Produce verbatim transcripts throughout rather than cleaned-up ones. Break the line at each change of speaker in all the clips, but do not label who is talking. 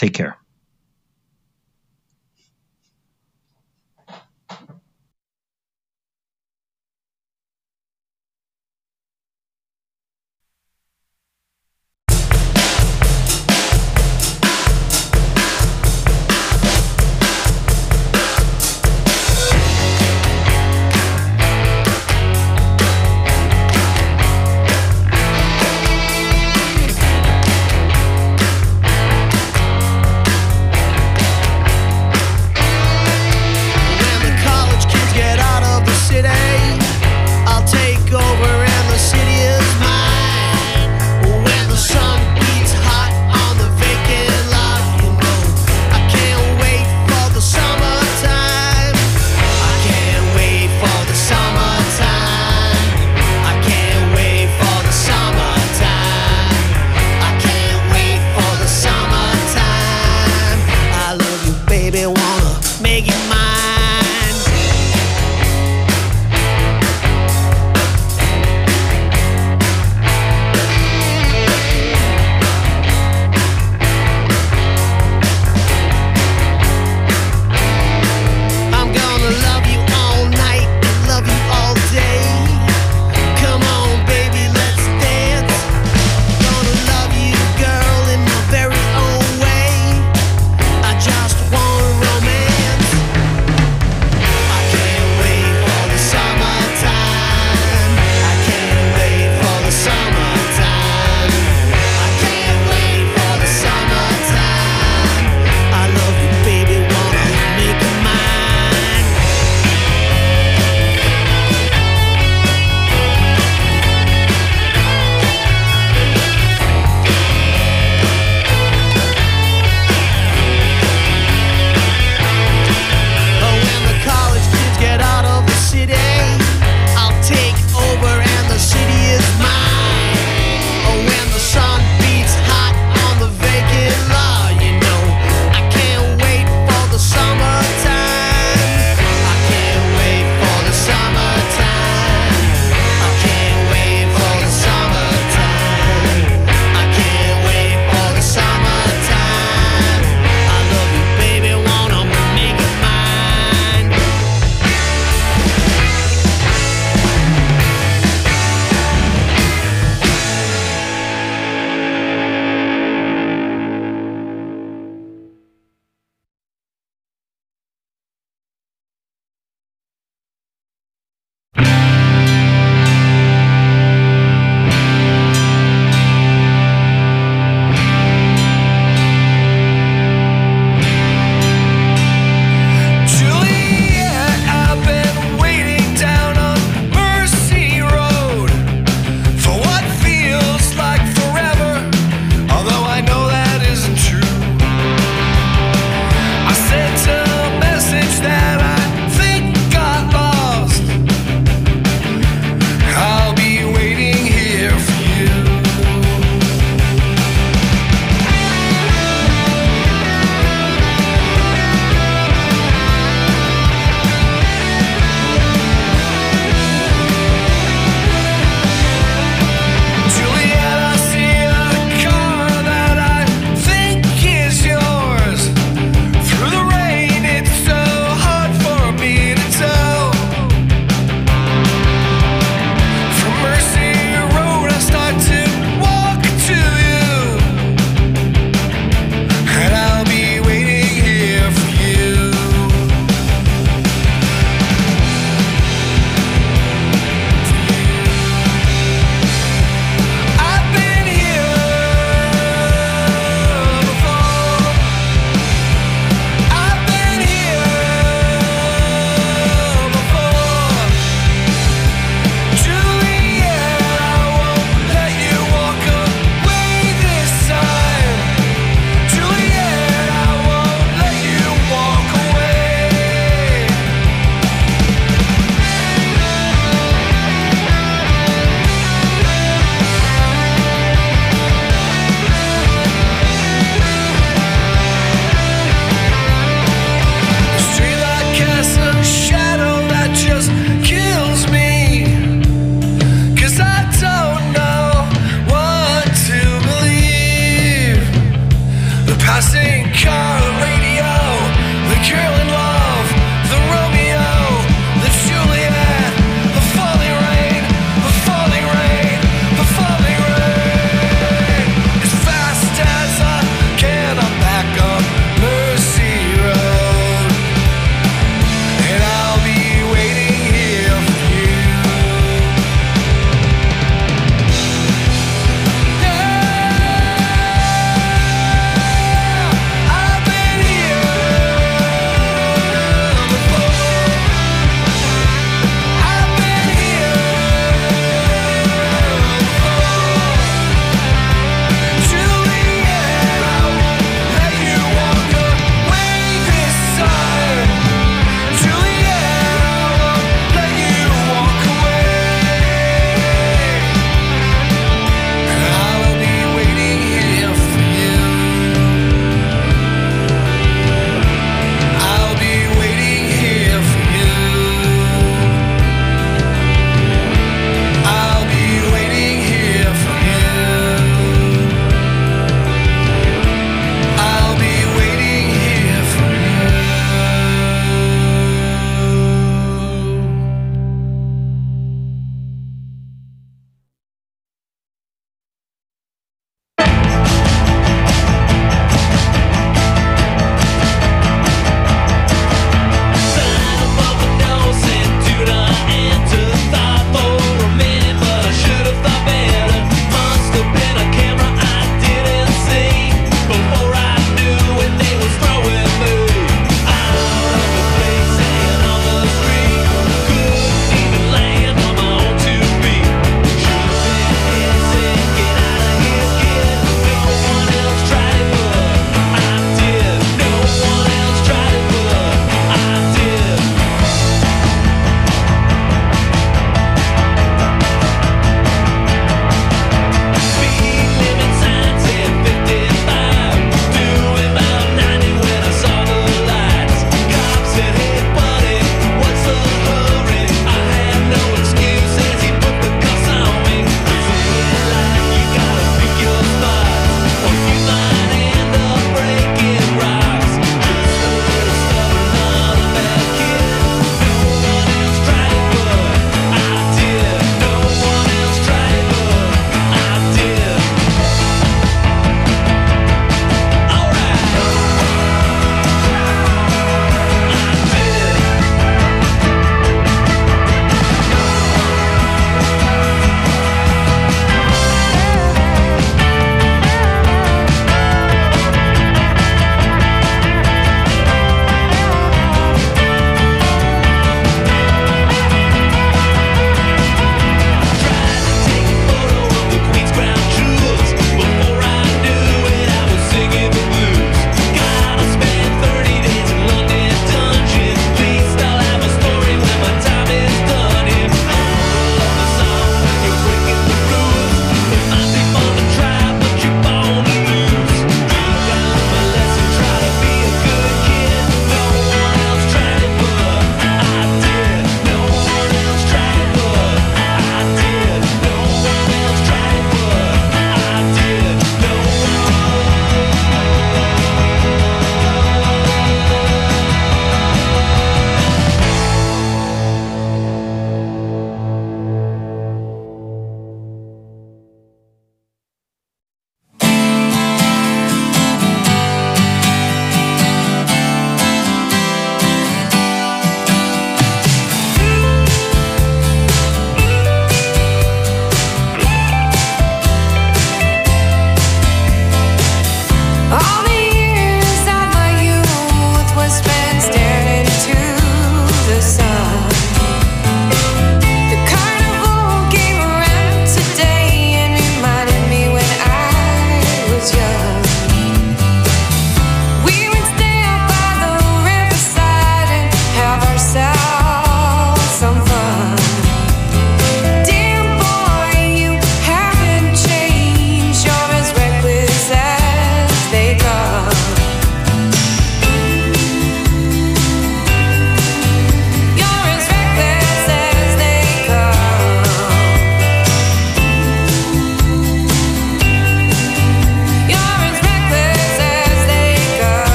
Take care.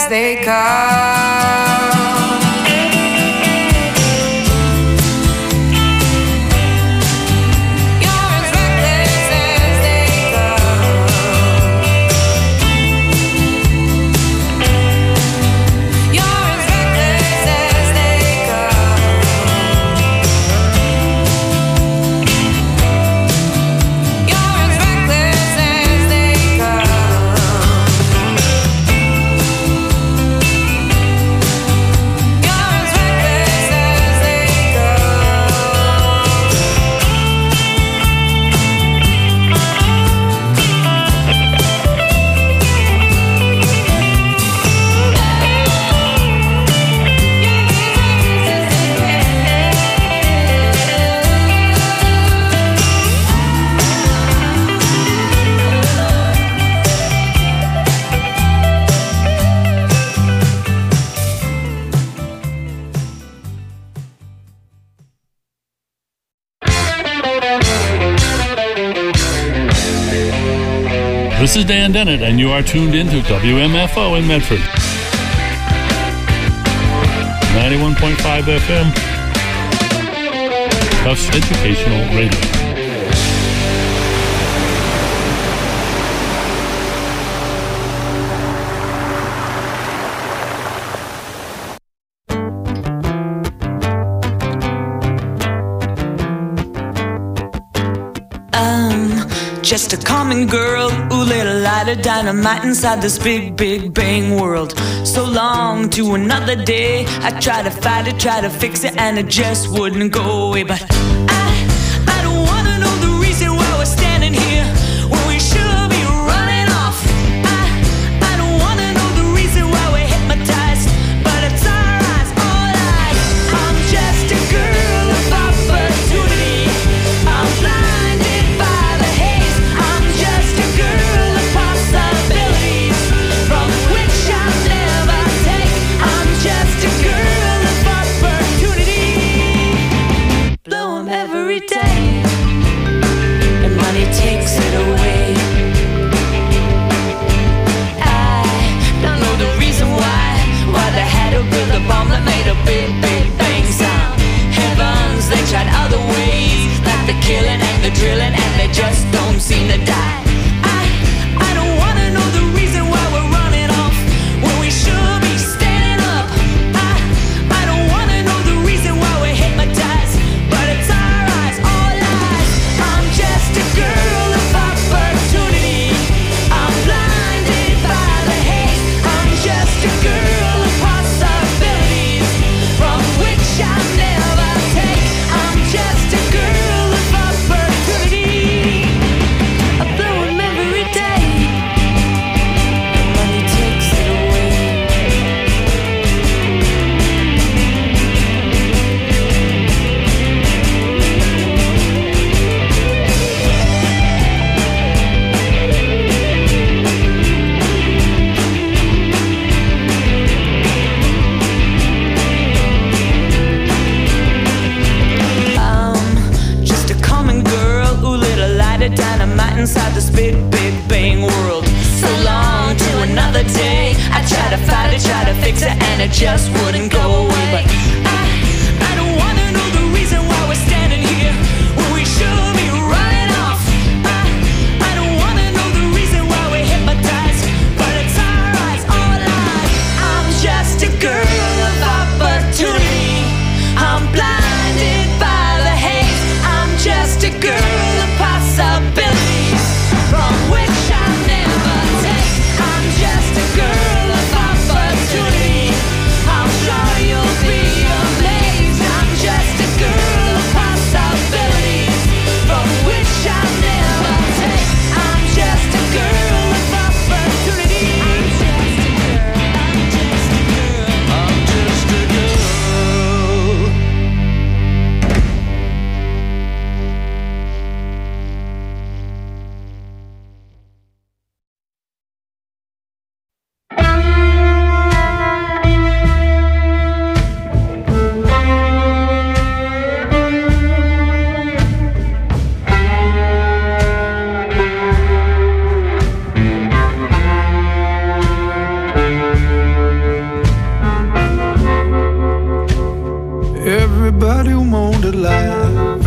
as they come.
This is Dan Dennett, and you are tuned in to W M F O in Medford. ninety-one point five F M, Tufts Educational Radio.
Just a common girl who lit a light of dynamite inside this big, big bang world. So long to another day, I tried to fight it, tried to fix it, and it just wouldn't go away. But I, I don't wanna know the reason why we're standing here when we should be running off. I, I don't wanna know the reason why we're hypnotized, but it's our eyes, all eyes. I'm just a girl of opportunity. I'm blinded by the haze. I'm just a girl of possibilities from which I'll never take. I'm just a girl of opportunity. Blow 'em every day, and money takes it away. I don't know the reason why, why they had to build a bomb that made a big, big bang sound. Heavens, they tried other ways, like the killing and the drilling, and they just don't seem to die. I, I don't wanna know the reason why we're running off when we should be standing up. I, I don't wanna know the reason why we're hypnotized, but it's our eyes, all eyes. I'm just a girl of opportunity. I'm blinded by the haze. I'm just a girl of possibilities from which I'll never take. I'm just a girl of opportunity. I blow 'em every day, and money takes it away. I'm just a common girl who lit a light of dynamite inside this big, big bang world. So long to another day, I tried to fight it, tried to fix it, and it just wouldn't go away. But I, I don't wanna know the reason why we're standing here when we should be running off. I, I don't wanna know the reason why we're hypnotized, but it's our eyes, all eyes. I'm just a girl of opportunity. I'm blinded by the haze. I'm just a girl of possibilities from which I'll never take. I'm just a girl of opportunity. I'm sure you'll be
Everybody want to laugh.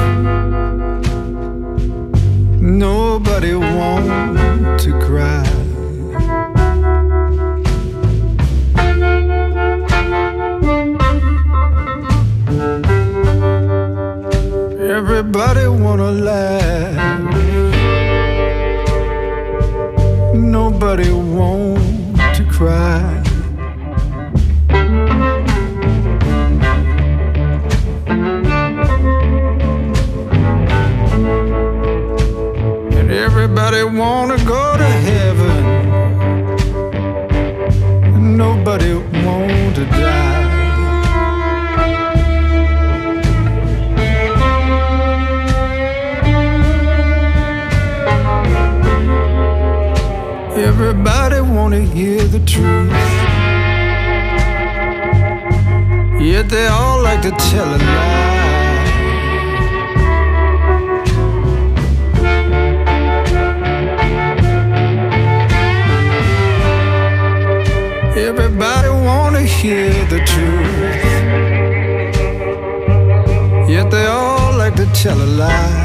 Nobody want to cry. Everybody wanna laugh. Nobody want to cry. And everybody wanna go to heaven. Nobody want to die. Everybody wanna hear the truth, yet they all like to tell a lie. Everybody wanna hear the truth, yet they all like to tell a lie.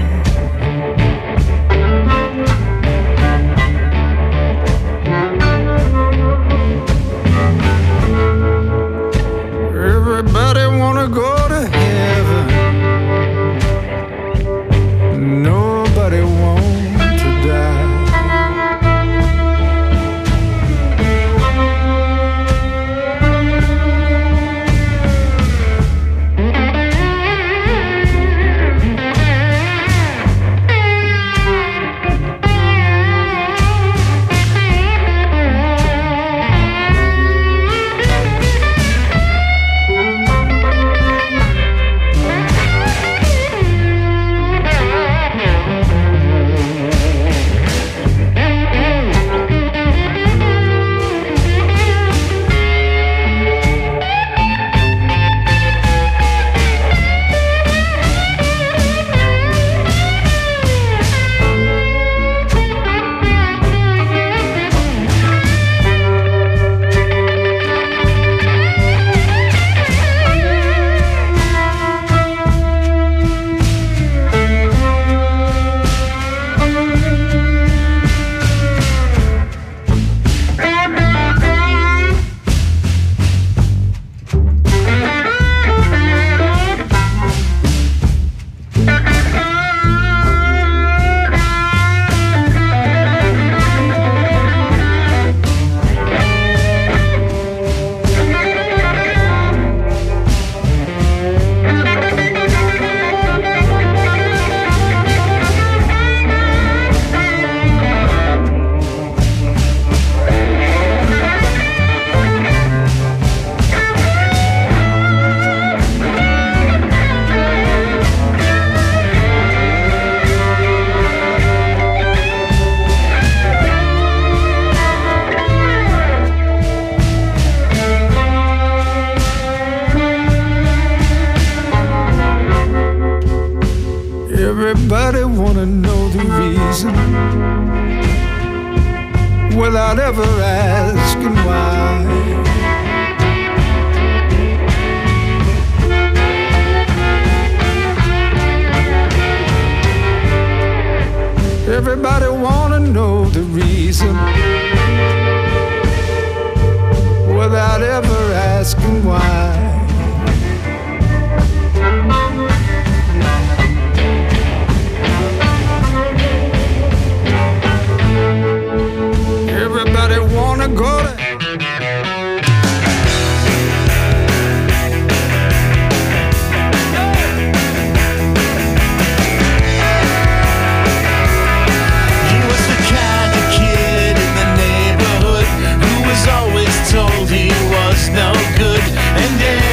Everybody wanna go to heaven. Nobody want to die. Everybody wanna know the reason without ever asking why. Everybody wanna know the reason without ever asking why. Everybody wanna go to
He was the kind of kid in the neighborhood who was always told he was no good, and then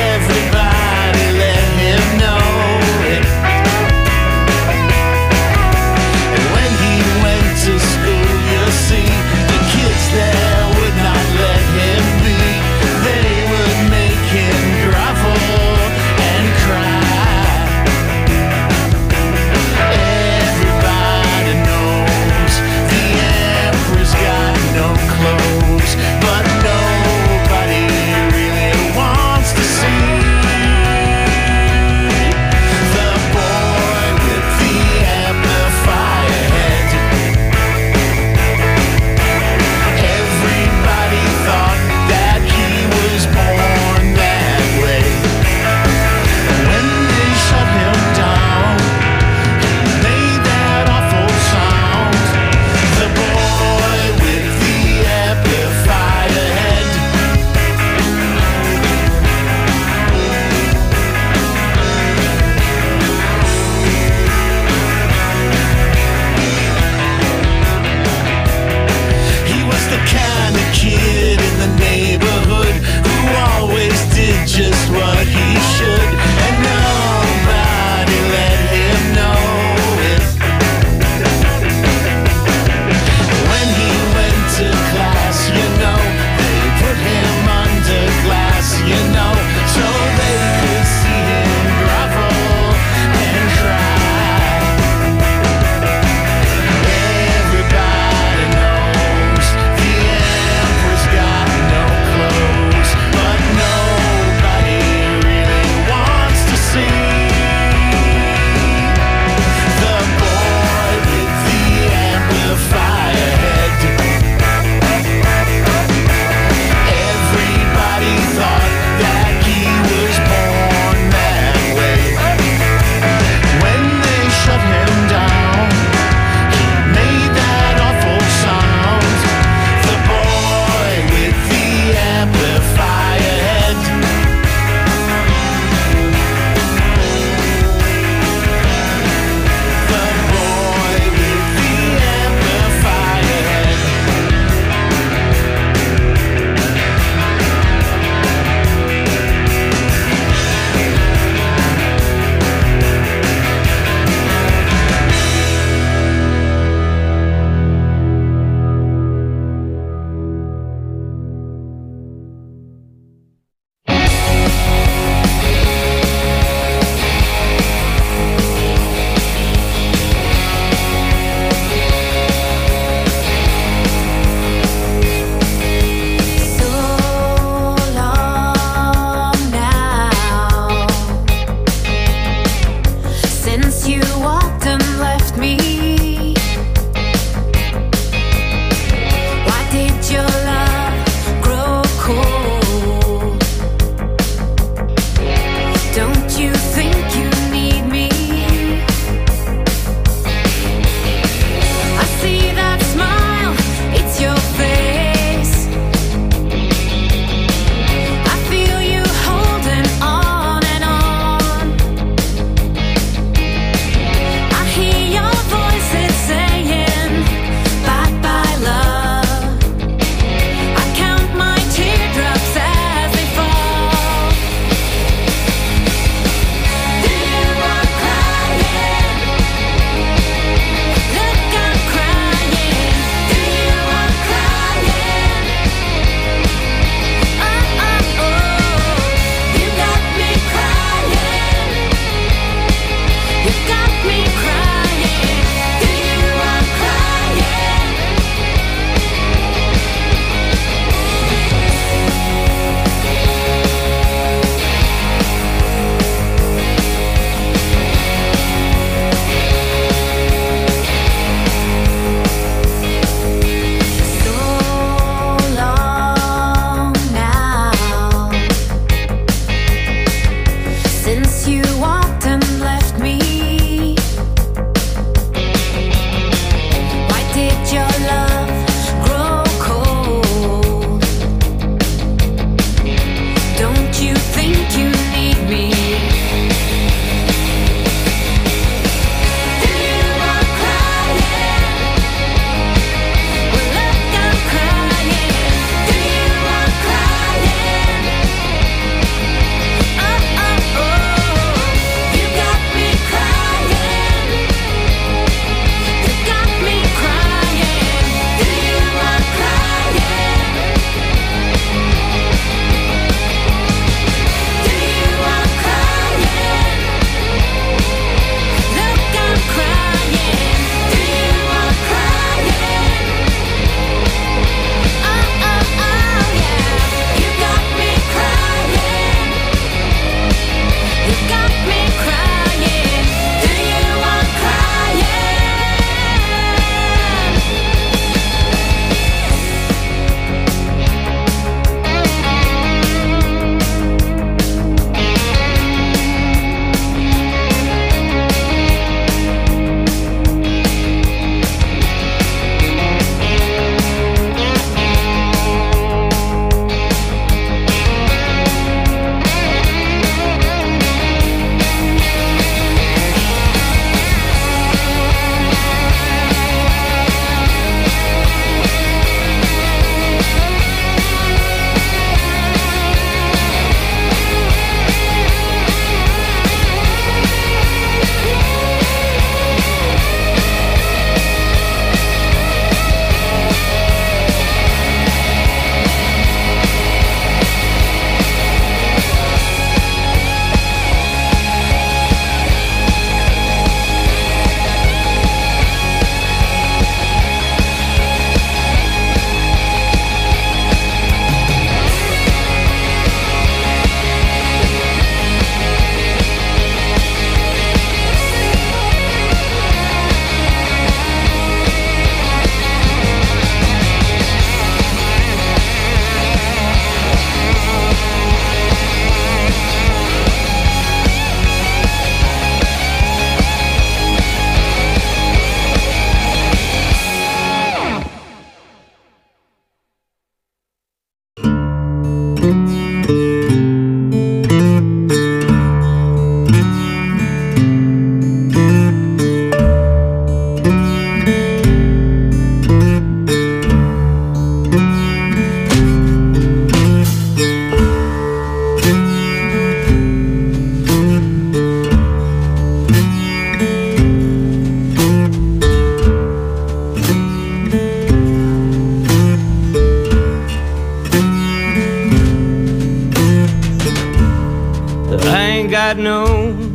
got no,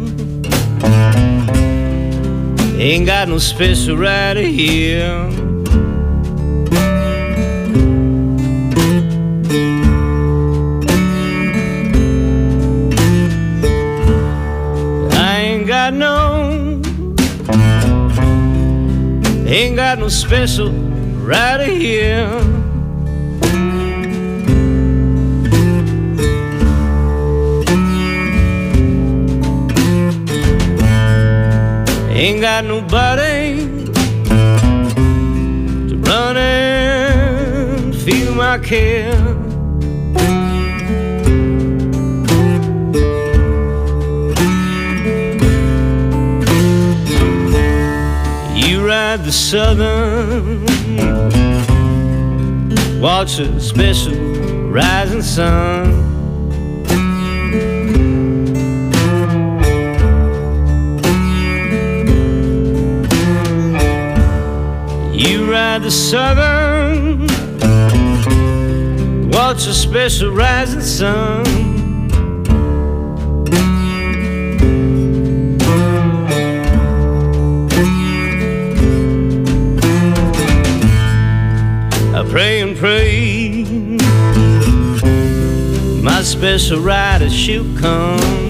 ain't got no special right here. I ain't got no, ain't got no special right here.
Ain't got nobody to run and feel my care. You ride the southern, watch a special rising sun. You ride the southern, watch a special rising sun. I pray and pray my special rider she'll come.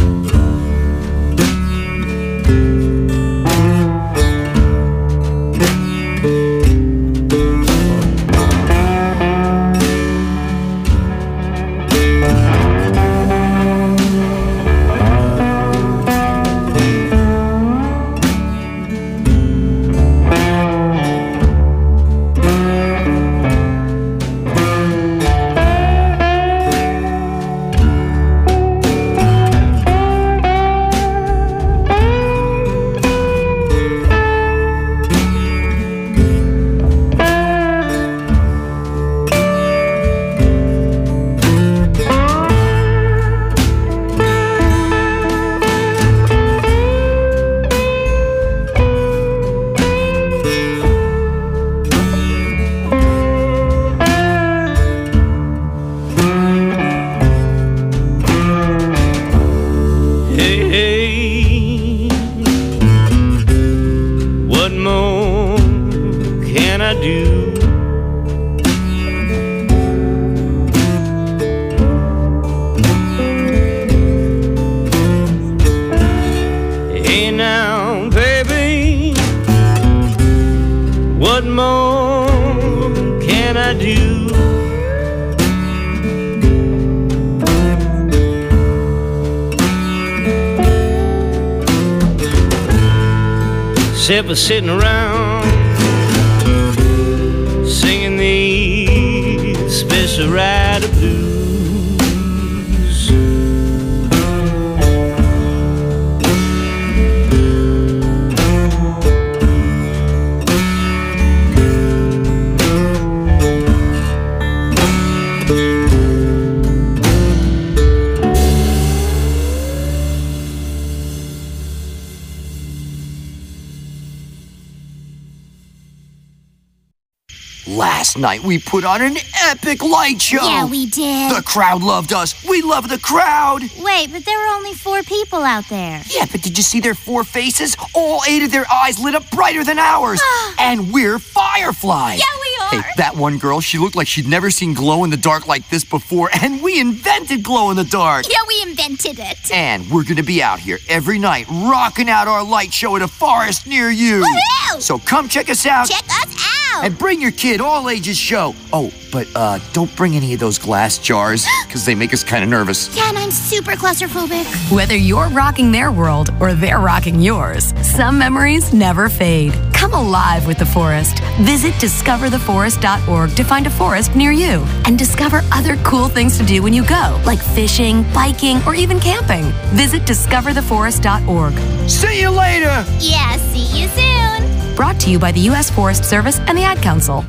Except for sitting around singing these special rider blues.
Last night we put on an epic light show.
Yeah, we did.
The crowd loved us. We love the crowd.
Wait, but there were only four people out there.
Yeah, but did you see their four faces? All eight of their eyes lit up brighter than ours. And we're fireflies.
Yeah, we are.
Hey, that one girl, she looked like she'd never seen glow in the dark like this before, and we invented glow in the dark.
Yeah, we invented it.
And we're gonna be out here every night rocking out our light show at a forest near you.
Woohoo!
So come check us out.
Check us out.
And bring your kid, all ages show. Oh, but uh, don't bring any of those glass jars, because they make us kind of nervous.
Yeah, and I'm super claustrophobic.
Whether you're rocking their world or they're rocking yours, some memories never fade. Come alive with the forest. Visit discover the forest dot org to find a forest near you and discover other cool things to do when you go, like fishing, biking, or even camping. Visit discover the forest dot org.
See you later!
Yeah, see you soon.
Brought to you by the U S Forest Service and the Ad Council.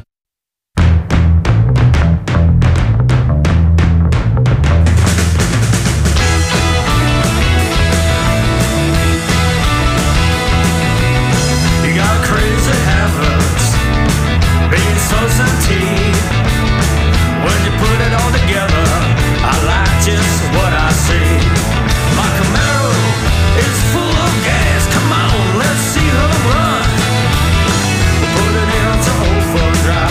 You got crazy habits, being so sentient. When you put it all together, I like just what I see. My Camaro is full of gas. Come on, let's see her run. Put it into overdrive.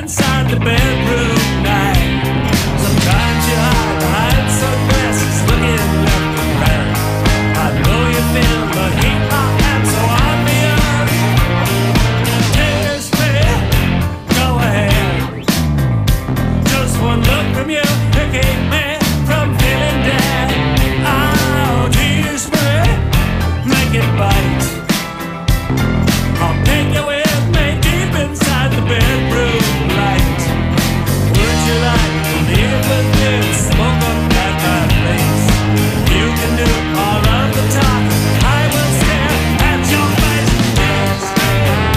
inside the bedroom night. Sometimes you hide behind sunglasses, looking left and right. I know you feel the heat I am so obvious. Kiss me, go ahead. Just one look from you to keep me from feeling dead. Oh, tease me, make it bite. I'll take you with me deep inside the bedroom light. Would you like to live with me and smoke up at my place? You can do all of the talking, I will stare at your face. Kiss me.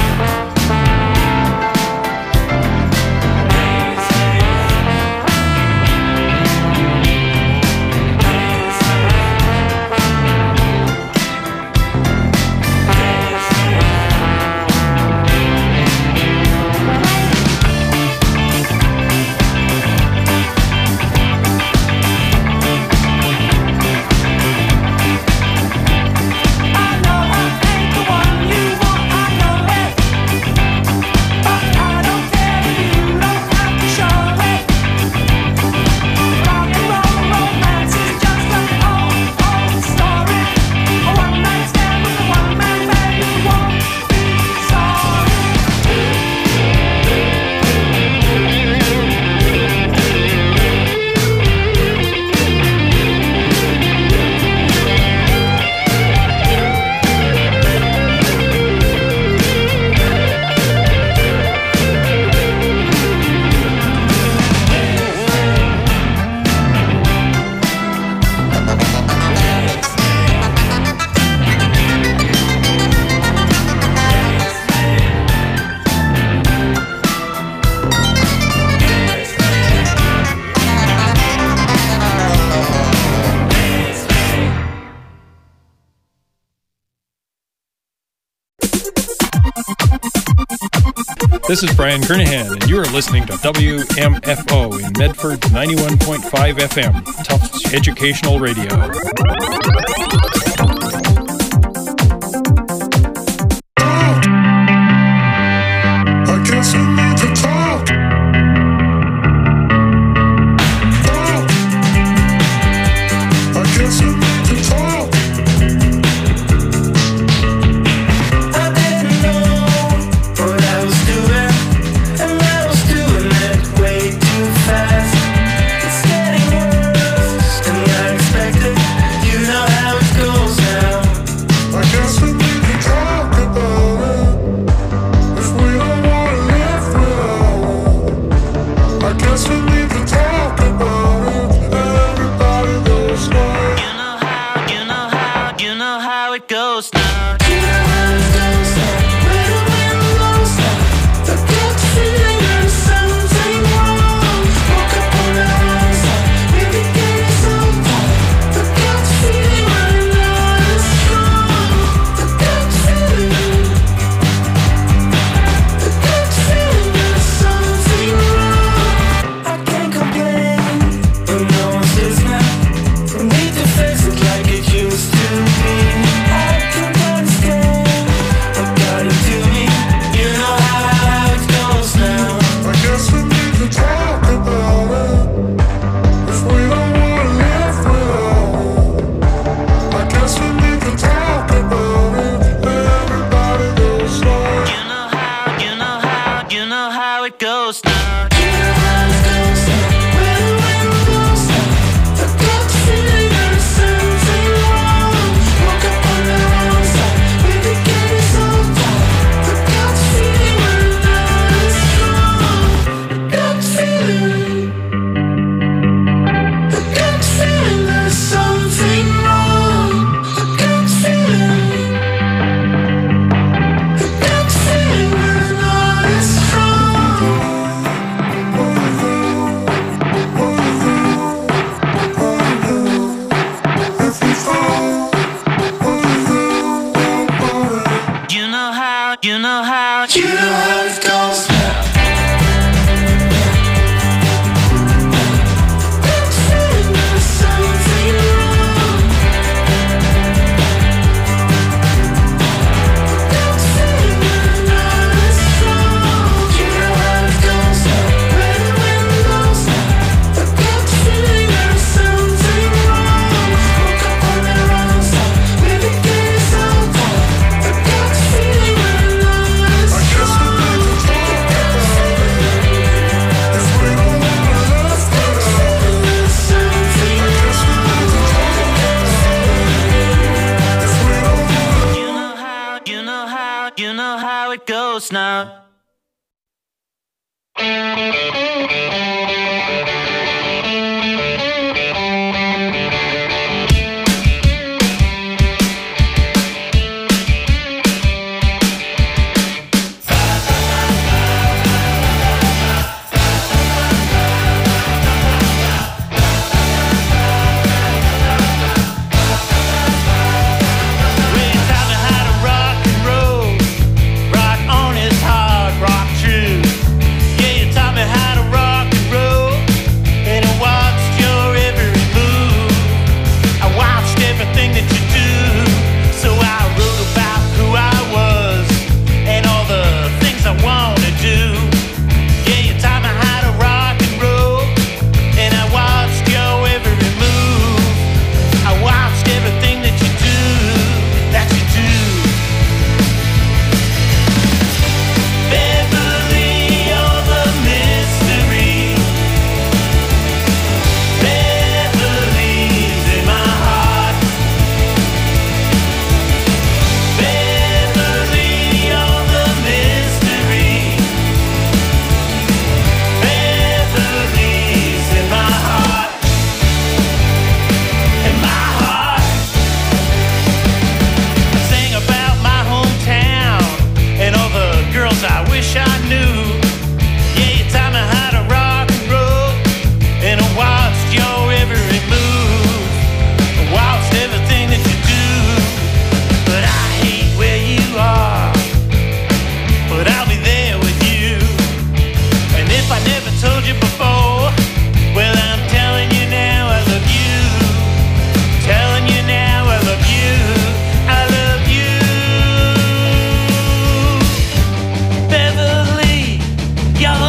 Kiss me.
This is Brian Kernahan, and you are listening to W M F O in Medford ninety-one point five F M, Tufts Educational Radio.
I guess we need to talk. Talk. I guess we need to talk.
I didn't know what I was doing, and I was doing it way too fast. It's getting worse than I expected. You know how it goes now.
I guess we need to talk about it. If we don't want to live without it, I guess we need to talk about it. Everybody goes now.
You know how, you know how, you know how it goes now. You know how it goes now. When the wind blows now, the gut feeling there's something wrong. Woke up on the wrong side, maybe getting so tired. The gut feeling I'm not as strong. The gut feeling, the gut feeling there's something wrong. I can't complain, but no one's listening. We need to fix it like it used to be. I can't understand what got into me. You know how, how it goes now.
I guess we need to talk about it. If we don't want to live without it, I guess we need to talk about it. Everybody goes now.
You know how, you know how, you know how it goes now. You know how it goes now. When the wind blows now, the gut feeling there's something wrong. Woke up on the wrong side, maybe getting so tired. The gut feeling I'm not as strong. The gut feeling, the gut feeling there's something wrong. The gut feeling, the gut feeling we're not as strong.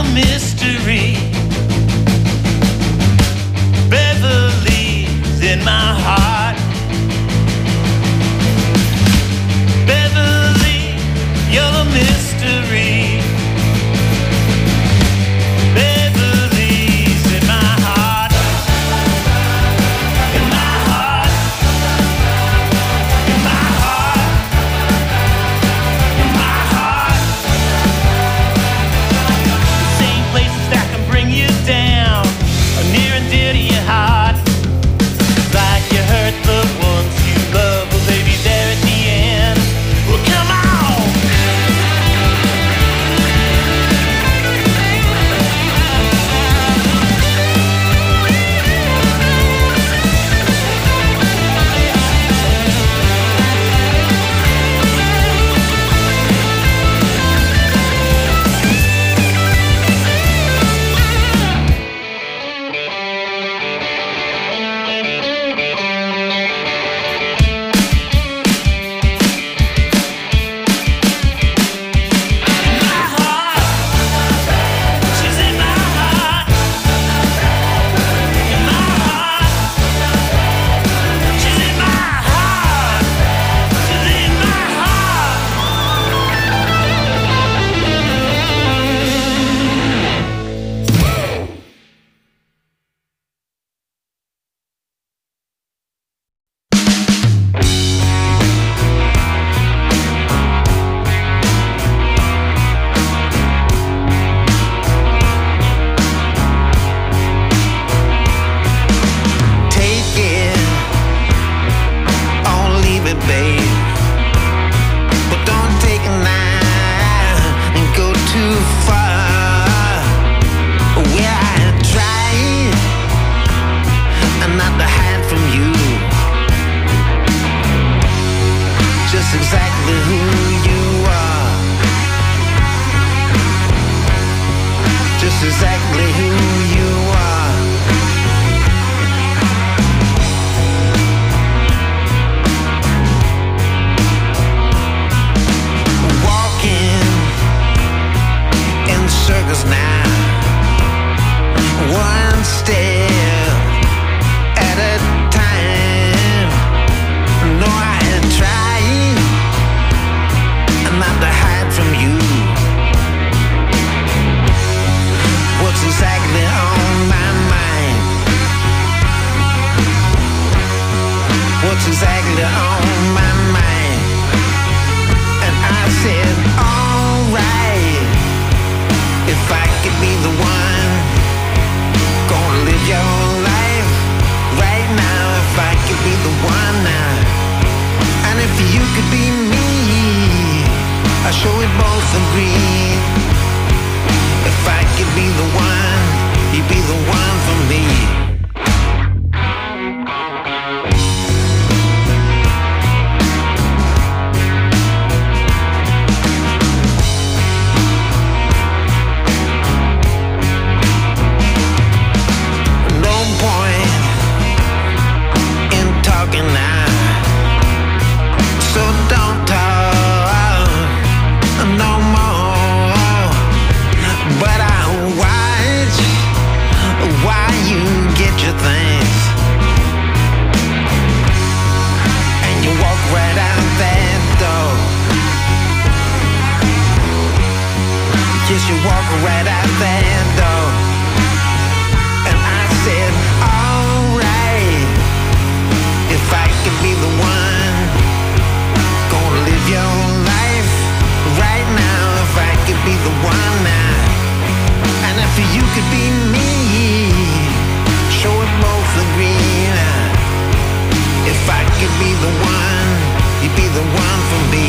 mystery. Beverly's in my heart. Beverly, you're the mystery. Beverly's in my heart. In my heart. In my heart. In my heart. The same places that can bring you down are near and dear to your heart. Like you hurt the ones you love, well, they be there at the end. Well, come on!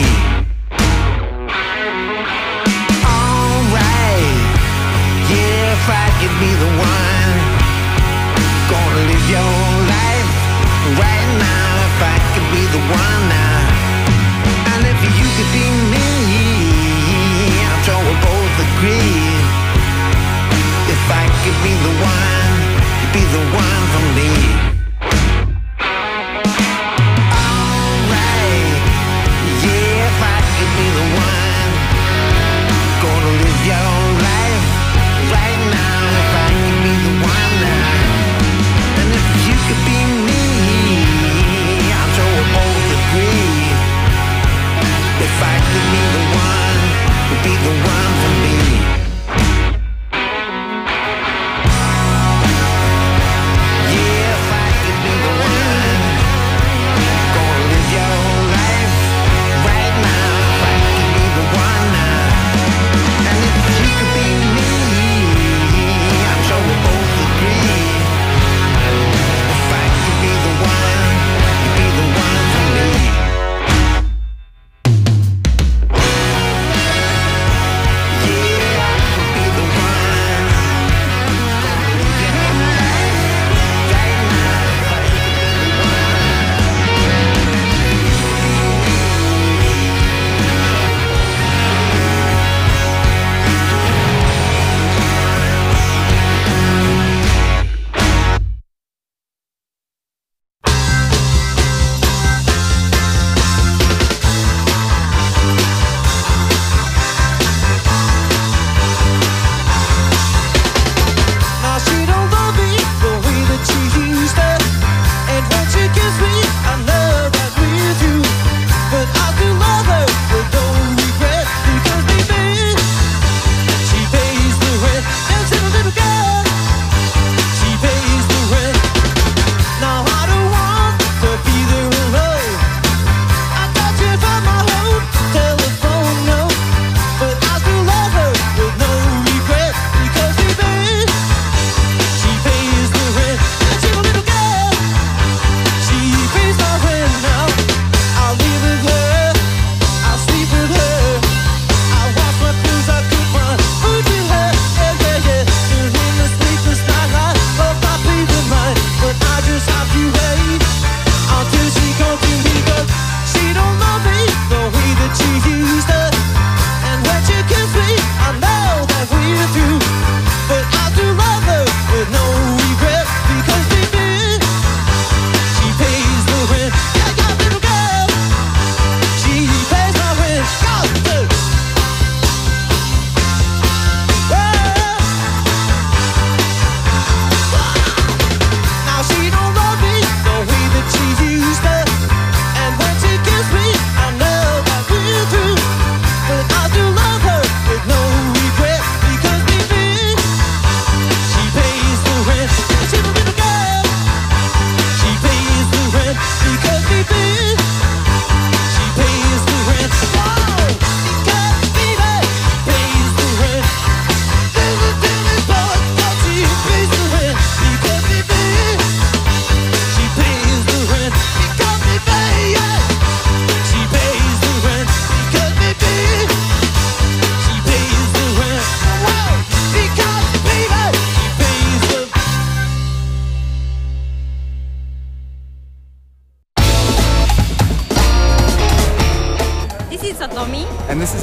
Yeah.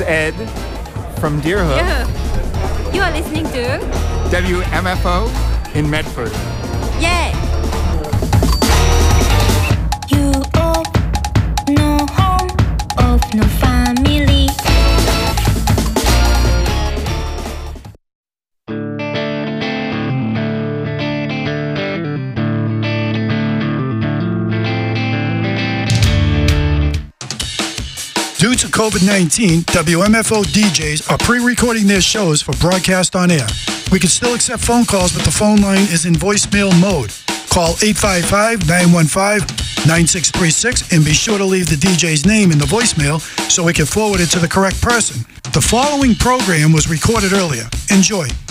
Ed from Deerhook.
Yeah. You are listening to
W M F O in Medford.
Yeah.
You of no home, of no family.
Due to COVID nineteen, W M F O D Js are pre-recording their shows for broadcast on air. We can still accept phone calls, but the phone line is in voicemail mode. Call eight five five, nine one five, nine six three six and be sure to leave the D J's name in the voicemail so we can forward it to the correct person. The following program was recorded earlier. Enjoy.